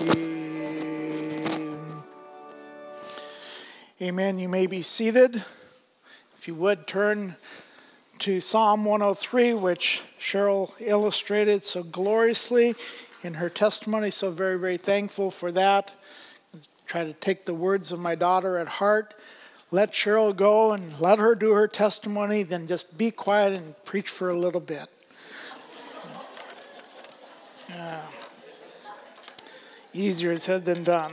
Amen. You may be seated. If you would turn to Psalm 103, which Cheryl illustrated so gloriously in her testimony. So very, very thankful for that. Try to take the words of my daughter at heart. Let Cheryl go and let her do her testimony. Then just be quiet and preach for a little bit. Easier said than done.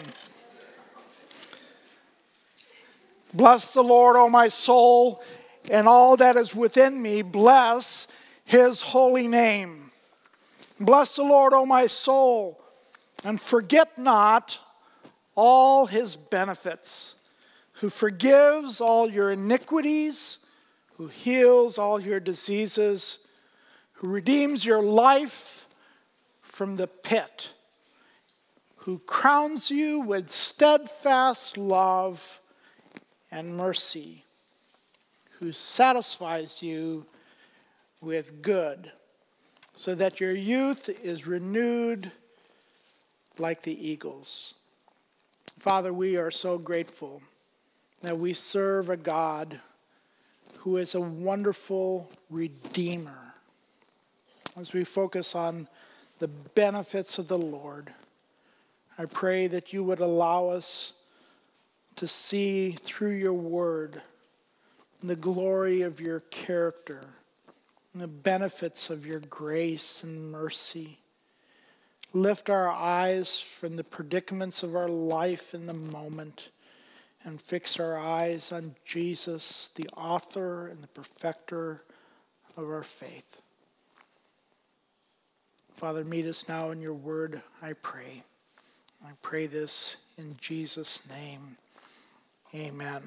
Bless the Lord, O my soul, and all that is within me. Bless his holy name. Bless the Lord, O my soul, and forget not all his benefits, who forgives all your iniquities, who heals all your diseases, who redeems your life from the pit, who crowns you with steadfast love and mercy, who satisfies you with good, so that your youth is renewed like the eagles. Father, we are so grateful that we serve a God who is a wonderful Redeemer. As we focus on the benefits of the Lord, I pray that you would allow us to see through your word the glory of your character and the benefits of your grace and mercy. Lift our eyes from the predicaments of our life in the moment and fix our eyes on Jesus, the author and the perfecter of our faith. Father, meet us now in your word, I pray. I pray this in Jesus' name. Amen.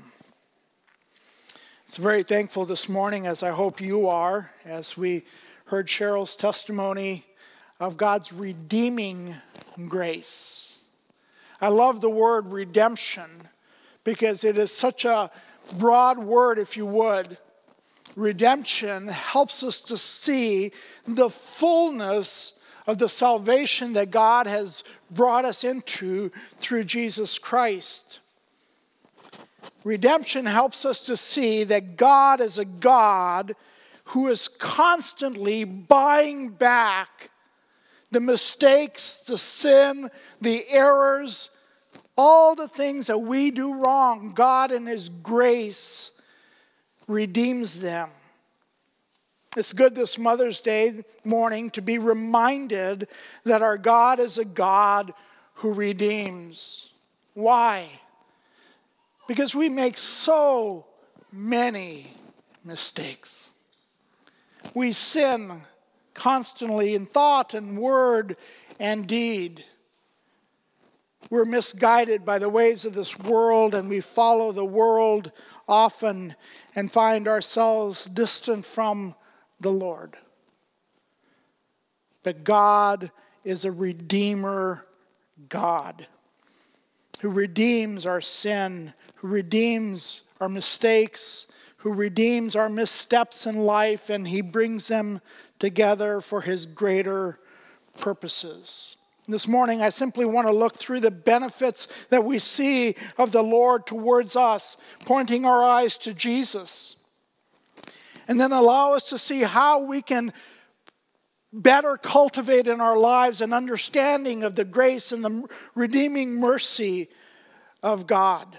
So very thankful this morning, as I hope you are, as we heard Cheryl's testimony of God's redeeming grace. I love the word redemption because it is such a broad word, if you would. Redemption helps us to see the fullness of the salvation that God has brought us into through Jesus Christ. Redemption helps us to see that God is a God who is constantly buying back the mistakes, the sin, the errors, all the things that we do wrong. God in his grace redeems them. It's good this Mother's Day morning to be reminded that our God is a God who redeems. Why? Because we make so many mistakes. We sin constantly in thought and word and deed. We're misguided by the ways of this world, and we follow the world often and find ourselves distant from the Lord. But God is a redeemer God who redeems our sin, who redeems our mistakes, who redeems our missteps in life, and he brings them together for his greater purposes. This morning, I simply want to look through the benefits that we see of the Lord towards us, pointing our eyes to Jesus, and then allow us to see how we can better cultivate in our lives an understanding of the grace and the redeeming mercy of God.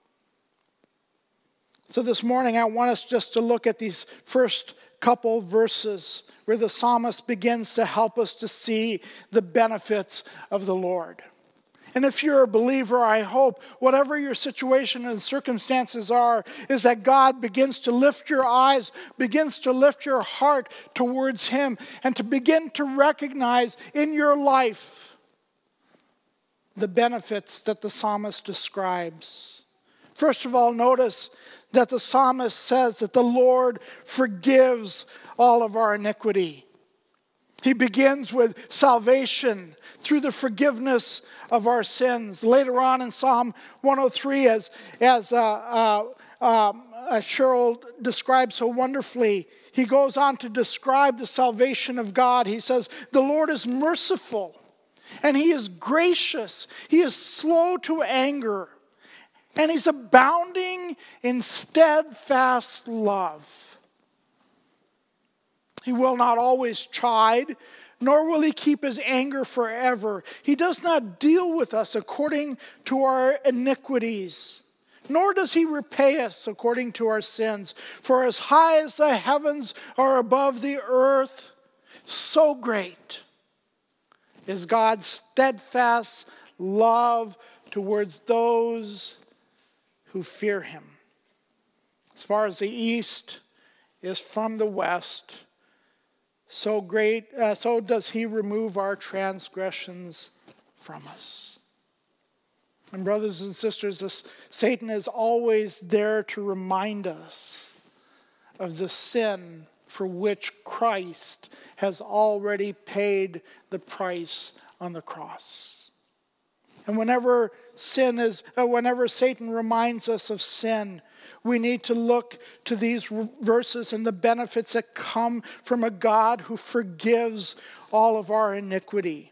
So this morning, I want us just to look at these first couple verses where the psalmist begins to help us to see the benefits of the Lord. And if you're a believer, I hope, whatever your situation and circumstances are, is that God begins to lift your eyes, begins to lift your heart towards him, and to begin to recognize in your life the benefits that the psalmist describes. First of all, notice that the psalmist says that the Lord forgives all of our iniquity. He begins with salvation through the forgiveness of our sins. Later on in Psalm 103, as Cheryl describes so wonderfully, he goes on to describe the salvation of God. He says, the Lord is merciful And he is gracious. He is slow to anger. And he's abounding in steadfast love. He will not always chide, nor will he keep his anger forever. He does not deal with us according to our iniquities, nor does he repay us according to our sins. For as high as the heavens are above the earth, so great is God's steadfast love towards those who fear him. As far as the east is from the west, so does he remove our transgressions from us. And brothers and sisters, Satan is always there to remind us of the sin for which Christ has already paid the price on the cross. And whenever Satan reminds us of sin, we need to look to these verses and the benefits that come from a God who forgives all of our iniquity.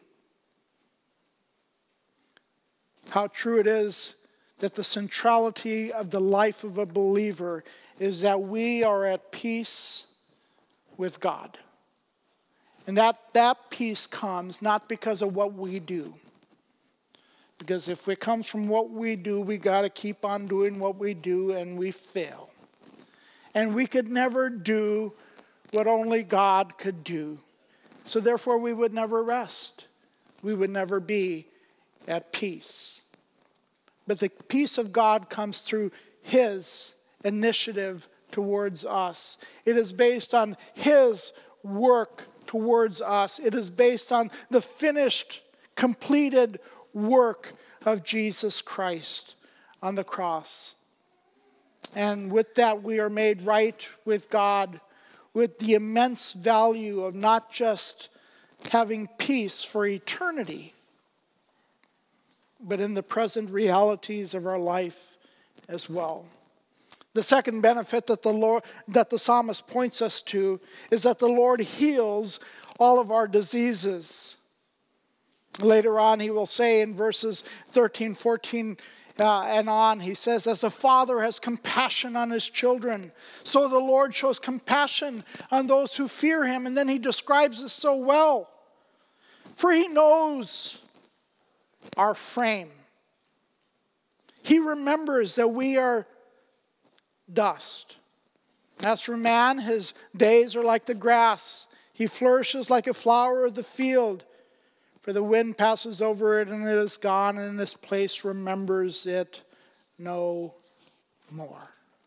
How true it is that the centrality of the life of a believer is that we are at peace with God. And that peace comes not because of what we do. Because if it comes from what we do, we got to keep on doing what we do, and we fail. And we could never do what only God could do. So therefore, we would never rest. We would never be at peace. But the peace of God comes through his initiative towards us. It is based on his work towards us. It is based on the finished, completed work of Jesus Christ on the cross. And with that, we are made right with God, with the immense value of not just having peace for eternity, but in the present realities of our life as well. The second benefit that the psalmist points us to is that the Lord heals all of our diseases. Later on, he will say in verses 13, 14, and on, he says, as a father has compassion on his children, so the Lord shows compassion on those who fear him. And then he describes this so well. For he knows our frame. He remembers that we are dust. As for man, his days are like the grass. He flourishes like a flower of the field. For the wind passes over it and it is gone, and this place remembers it no more.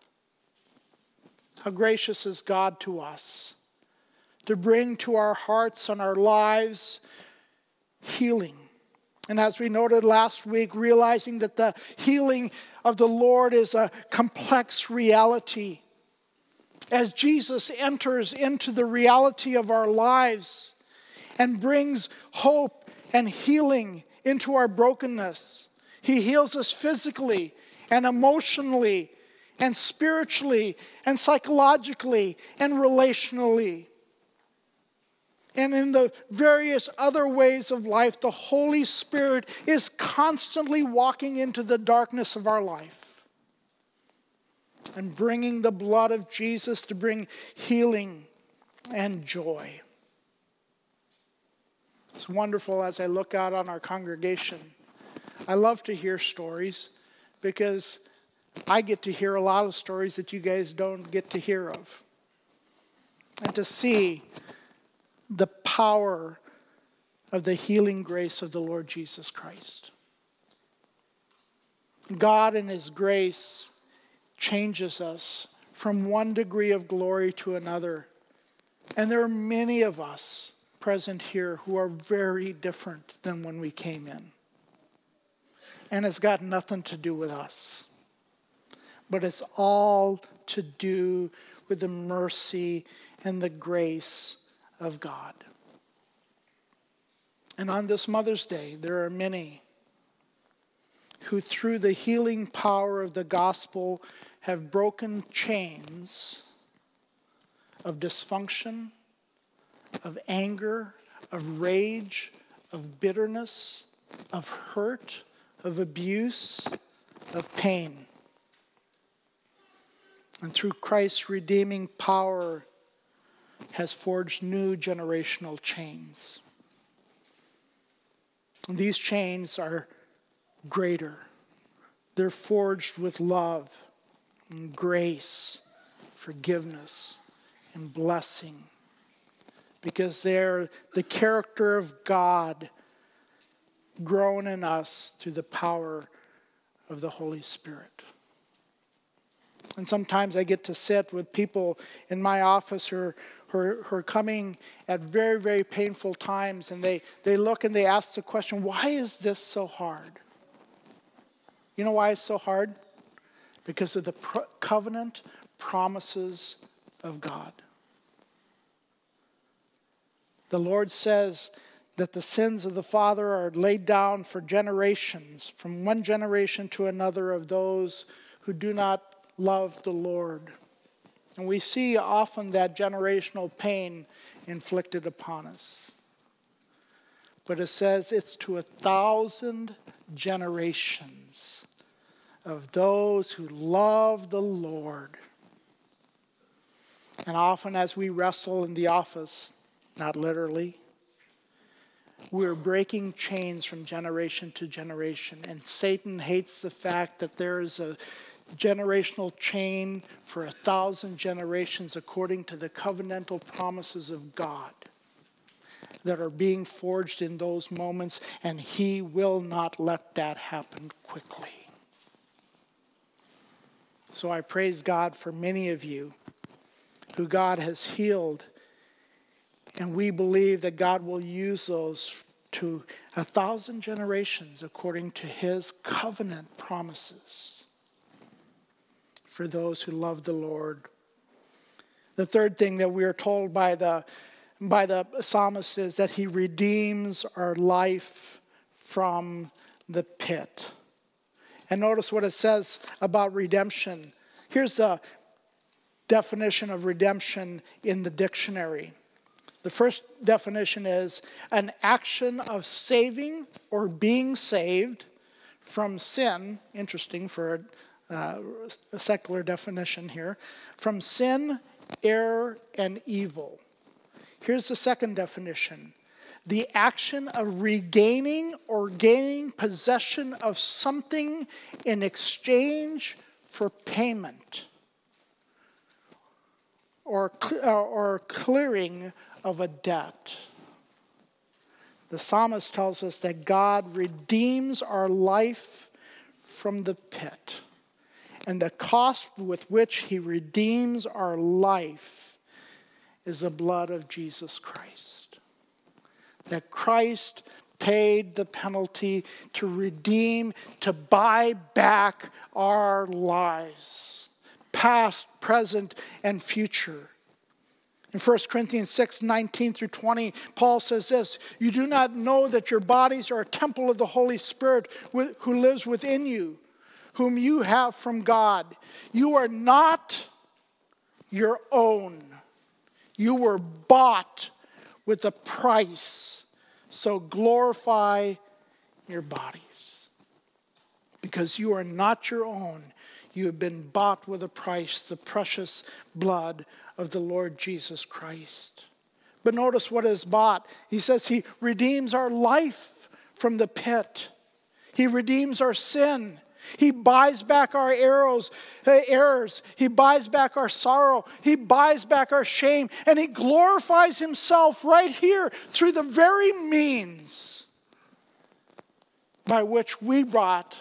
How gracious is God to us to bring to our hearts and our lives healing. And as we noted last week, realizing that the healing of the Lord is a complex reality. As Jesus enters into the reality of our lives and brings hope and healing into our brokenness. He heals us physically and emotionally and spiritually and psychologically and relationally. And in the various other ways of life, the Holy Spirit is constantly walking into the darkness of our life and bringing the blood of Jesus to bring healing and joy. It's wonderful as I look out on our congregation. I love to hear stories because I get to hear a lot of stories that you guys don't get to hear of. And to see the power of the healing grace of the Lord Jesus Christ. God in his grace changes us from one degree of glory to another. And there are many of us present here who are very different than when we came in. And it's got nothing to do with us. But it's all to do with the mercy and the grace of God. And on this Mother's Day, there are many who through the healing power of the gospel have broken chains of dysfunction, of anger, of rage, of bitterness, of hurt, of abuse, of pain. And through Christ's redeeming power has forged new generational chains. And these chains are greater. They're forged with love and grace, forgiveness, and blessing. Because they're the character of God grown in us through the power of the Holy Spirit. And sometimes I get to sit with people in my office who are coming at very, very painful times, and they look and they ask the question, why is this so hard? You know why it's so hard? Because of the covenant promises of God. The Lord says that the sins of the father are laid down for generations, from one generation to another of those who do not love the Lord. And we see often that generational pain inflicted upon us. But it says it's to 1,000 generations of those who love the Lord. And often as we wrestle in the office, not literally, we're breaking chains from generation to generation. And Satan hates the fact that there is a generational chain for 1,000 generations according to the covenantal promises of God that are being forged in those moments, and he will not let that happen quickly. So I praise God for many of you who God has healed, and we believe that God will use those to 1,000 generations according to his covenant promises for those who love the Lord. The third thing that we are told by the psalmist is that he redeems our life from the pit. And notice what it says about redemption. Here's a definition of redemption in the dictionary. The first definition is an action of saving or being saved from sin. Interesting for a secular definition here. From sin, error, and evil. Here's the second definition. The action of regaining or gaining possession of something in exchange for payment or clearing of a debt. The psalmist tells us that God redeems our life from the pit. And the cost with which he redeems our life is the blood of Jesus Christ. That Christ paid the penalty to redeem, to buy back our lives, past, present, and future. In 1 Corinthians 6:19-20, Paul says this, you do not know that your bodies are a temple of the Holy Spirit who lives within you, whom you have from God. You are not your own. You were bought with a price. So glorify your bodies. Because you are not your own. You have been bought with a price, the precious blood of the Lord Jesus Christ. But notice what is bought. He says he redeems our life from the pit. He redeems our sin. He buys back our errors. He buys back our sorrow. He buys back our shame. And he glorifies himself right here through the very means by which we brought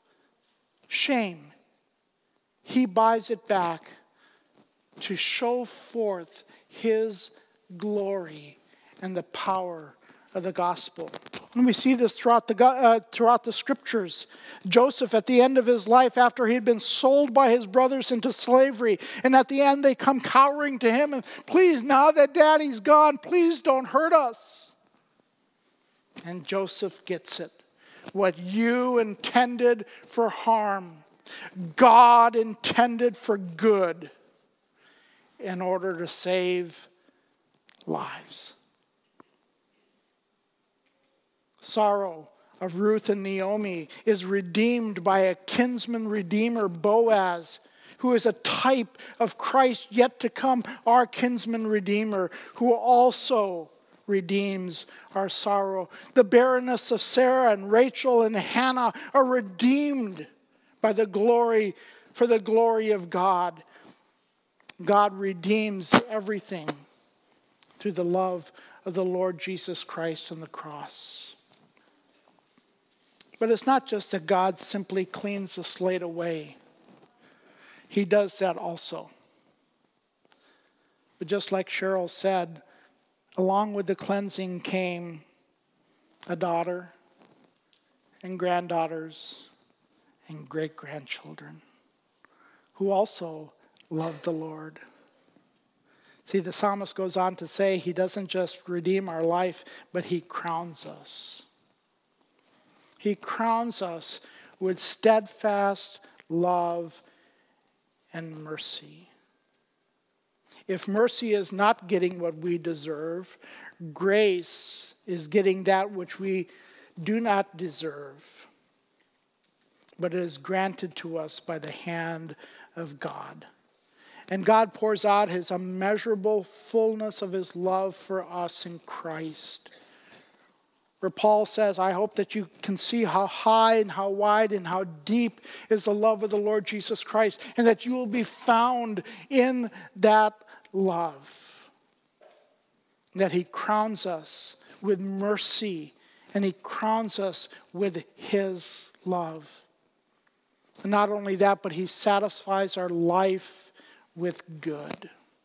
shame. He buys it back to show forth his glory and the power of the gospel. And we see this throughout the scriptures. Joseph, at the end of his life, after he had been sold by his brothers into slavery, and at the end they come cowering to him, and please, now that daddy's gone, please don't hurt us. And Joseph gets it. What you intended for harm, God intended for good in order to save lives. sorrow of Ruth and Naomi is redeemed by a kinsman redeemer, Boaz, who is a type of Christ yet to come, our kinsman redeemer, who also redeems our sorrow. The barrenness of Sarah and Rachel and Hannah are redeemed by the glory, for the glory of God. God redeems everything through the love of the Lord Jesus Christ on the cross. But it's not just that God simply cleans the slate away. He does that also. But just like Cheryl said, along with the cleansing came a daughter and granddaughters and great-grandchildren who also loved the Lord. See, the psalmist goes on to say he doesn't just redeem our life, but he crowns us. He crowns us with steadfast love and mercy. If mercy is not getting what we deserve, grace is getting that which we do not deserve, but it is granted to us by the hand of God. And God pours out his immeasurable fullness of his love for us in Christ. Where Paul says, I hope that you can see how high and how wide and how deep is the love of the Lord Jesus Christ, and that you will be found in that love. That he crowns us with mercy, and he crowns us with his love. And not only that, but he satisfies our life with good.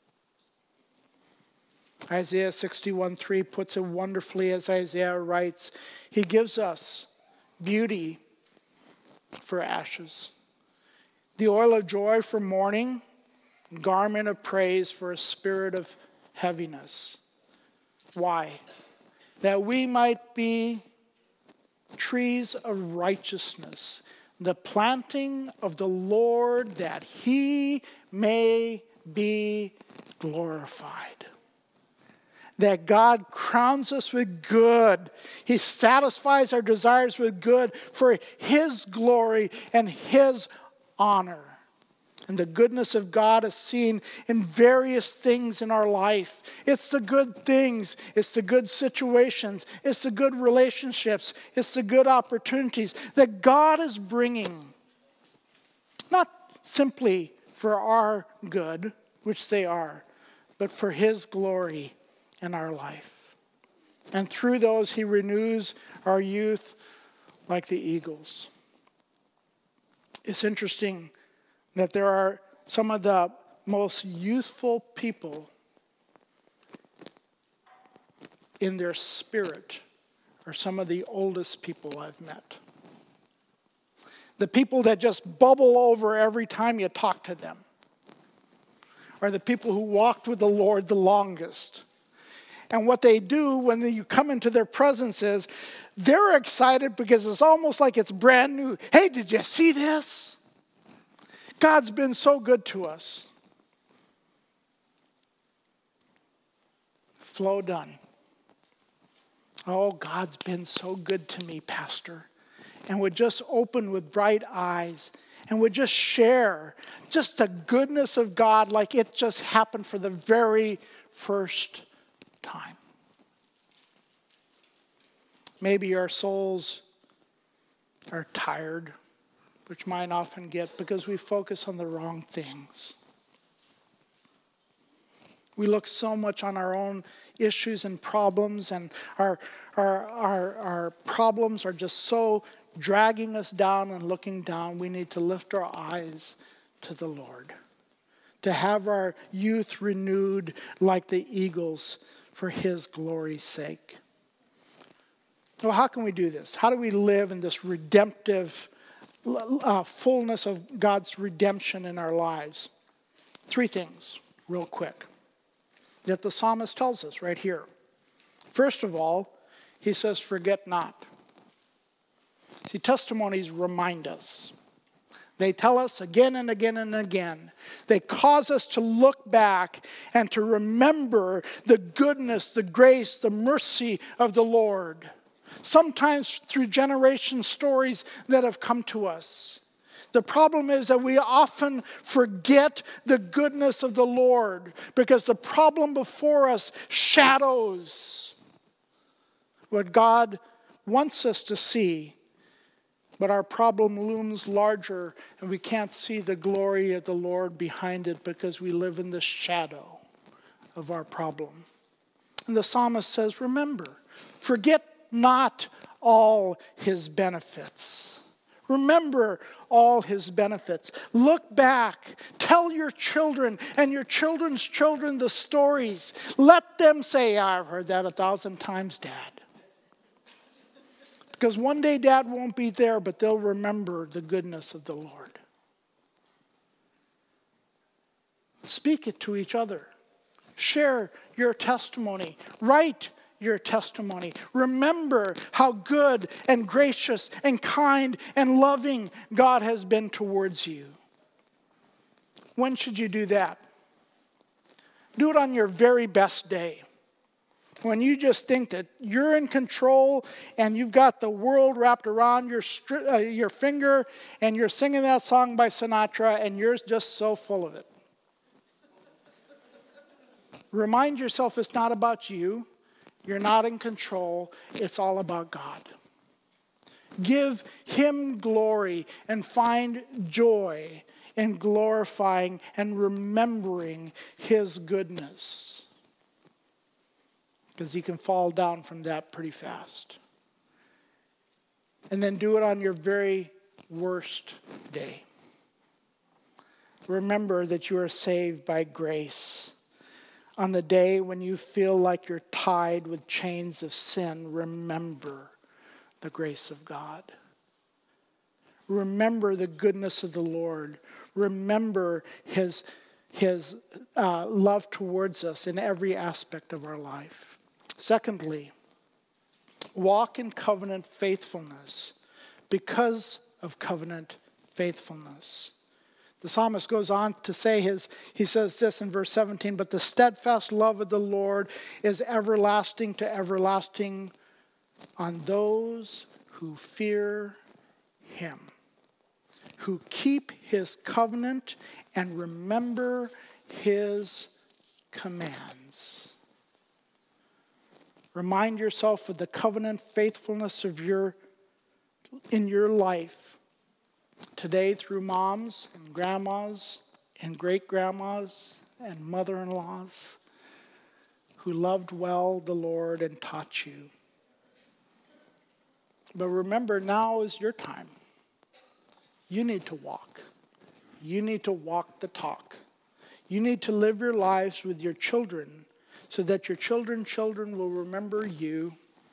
Isaiah 61:3 puts it wonderfully as Isaiah writes, he gives us beauty for ashes, the oil of joy for mourning, garment of praise for a spirit of heaviness. Why? That we might be trees of righteousness, the planting of the Lord, that he may be glorified. That God crowns us with good. He satisfies our desires with good for his glory and his honor. And the goodness of God is seen in various things in our life. It's the good things. It's the good situations. It's the good relationships. It's the good opportunities that God is bringing. Not simply for our good, which they are, but for his glory in our life. And through those, he renews our youth like the eagles. It's interesting that there are some of the most youthful people in their spirit are some of the oldest people I've met. The people that just bubble over every time you talk to them are the people who walked with the Lord the longest. And what they do when you come into their presence is they're excited because it's almost like it's brand new. Hey, did you see this? God's been so good to us. Flow done. Oh, God's been so good to me, Pastor. And would just open with bright eyes and would just share just the goodness of God like it just happened for the very first time. Maybe our souls are tired, which mine often get because we focus on the wrong things. We look so much on our own issues and problems, and our problems are just so dragging us down and looking down. We need to lift our eyes to the Lord, to have our youth renewed like the eagles for his glory's sake. Well, how can we do this? How do we live in this redemptive fullness of God's redemption in our lives? 3 things, real quick, that the psalmist tells us right here. First of all, he says, forget not. See, testimonies remind us. They tell us again and again and again. They cause us to look back and to remember the goodness, the grace, the mercy of the Lord. sometimes through generation stories that have come to us. The problem is that we often forget the goodness of the Lord because the problem before us shadows what God wants us to see. But our problem looms larger and we can't see the glory of the Lord behind it because we live in the shadow of our problem. And the psalmist says, remember, forget not all his benefits. Remember all his benefits. Look back. Tell your children and your children's children the stories. Let them say, I've heard that 1,000 times, Dad. Because one day Dad won't be there, but they'll remember the goodness of the Lord. Speak it to each other. Share your testimony. Write your testimony. Remember how good and gracious and kind and loving God has been towards you. When should you do that? Do it on your very best day. When you just think that you're in control and you've got the world wrapped around your finger and you're singing that song by Sinatra and you're just so full of it. Remind yourself it's not about you. You're not in control. It's all about God. Give him glory and find joy in glorifying and remembering his goodness. Because you can fall down from that pretty fast. And then do it on your very worst day. Remember that you are saved by grace. On the day when you feel like you're tied with chains of sin, remember the grace of God. Remember the goodness of the Lord. Remember his love towards us in every aspect of our life. Secondly, walk in covenant faithfulness because of covenant faithfulness. The psalmist goes on to say he says this in verse 17, but the steadfast love of the Lord is everlasting to everlasting on those who fear him, who keep his covenant and remember his commands. Remind yourself of the covenant faithfulness in your life. Today through moms and grandmas and great-grandmas and mother-in-laws who loved well the Lord and taught you. But remember, now is your time. You need to walk. You need to walk the talk. You need to live your lives with your children so that your children's children will remember you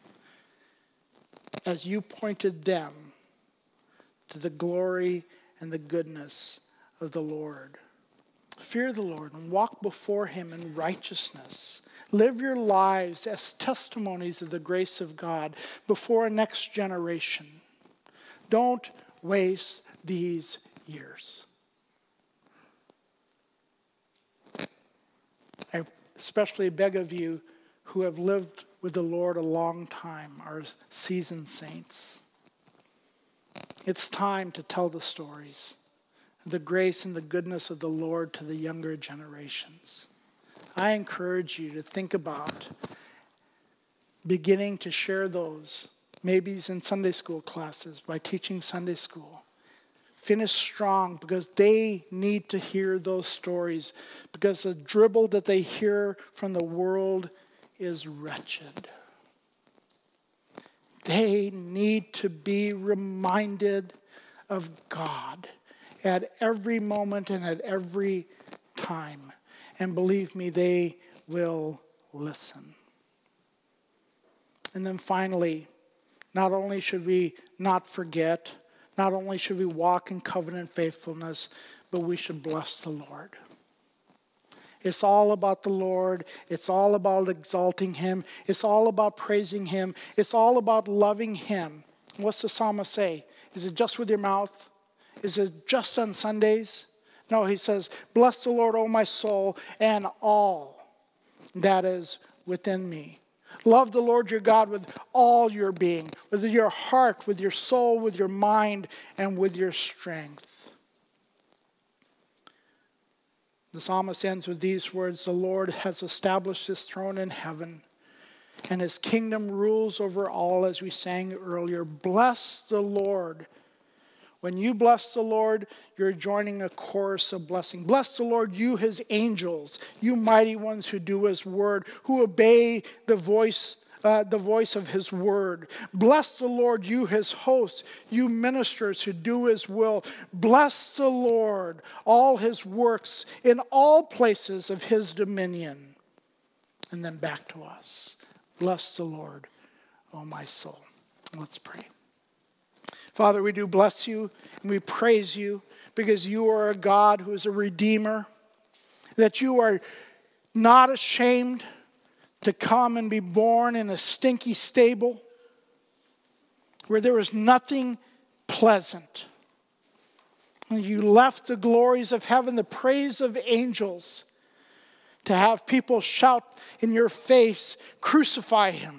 as you pointed them to the glory and the goodness of the Lord. Fear the Lord and walk before him in righteousness. Live your lives as testimonies of the grace of God before a next generation. Don't waste these years. I especially beg of you who have lived with the Lord a long time, our seasoned saints. It's time to tell the stories, the grace and the goodness of the Lord to the younger generations. I encourage you to think about beginning to share those, maybe in Sunday school classes, by teaching Sunday school. Finish strong because they need to hear those stories because the dribble that they hear from the world is wretched. They need to be reminded of God at every moment and at every time. And believe me, they will listen. And then finally, not only should we not forget, not only should we walk in covenant faithfulness, but we should bless the Lord. It's all about the Lord. It's all about exalting him. It's all about praising him. It's all about loving him. What's the psalmist say? Is it just with your mouth? Is it just on Sundays? No, he says, bless the Lord, O my soul, and all that is within me. Love the Lord your God with all your being, with your heart, with your soul, with your mind, and with your strength. The psalmist ends with these words, the Lord has established his throne in heaven, and his kingdom rules over all, as we sang earlier. Bless the Lord. When you bless the Lord, you're joining a chorus of blessing. Bless the Lord, you his angels, you mighty ones who do his word, who obey the voice of his word. Bless the Lord, you his hosts, you ministers who do his will. Bless the Lord, all his works in all places of his dominion. And then back to us. Bless the Lord, O my soul. Let's pray. Father, we do bless you and we praise you because you are a God who is a redeemer, that you are not ashamed to come and be born in a stinky stable where there was nothing pleasant. And you left the glories of heaven, the praise of angels, to have people shout in your face, crucify him.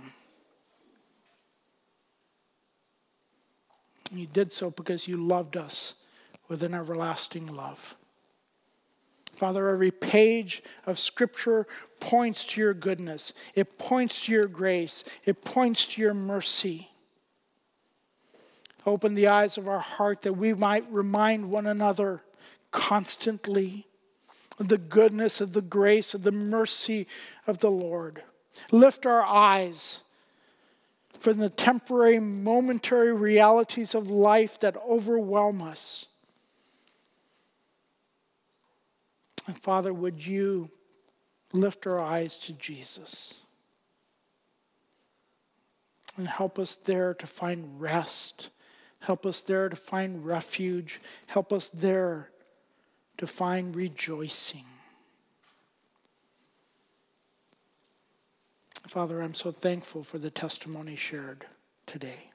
And you did so because you loved us with an everlasting love. Father, every page of Scripture points to your goodness. It points to your grace. It points to your mercy. Open the eyes of our heart that we might remind one another constantly of the goodness, of the grace, of the mercy of the Lord. Lift our eyes from the temporary, momentary realities of life that overwhelm us. And Father, would you lift our eyes to Jesus and help us there to find rest. Help us there to find refuge. Help us there to find rejoicing. Father, I'm so thankful for the testimony shared today.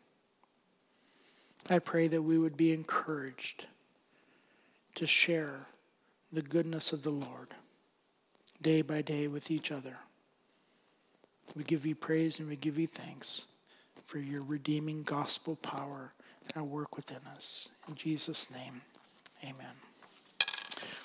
I pray that we would be encouraged to share the goodness of the Lord day by day with each other. We give you praise and we give you thanks for your redeeming gospel power and work within us. In Jesus' name, amen.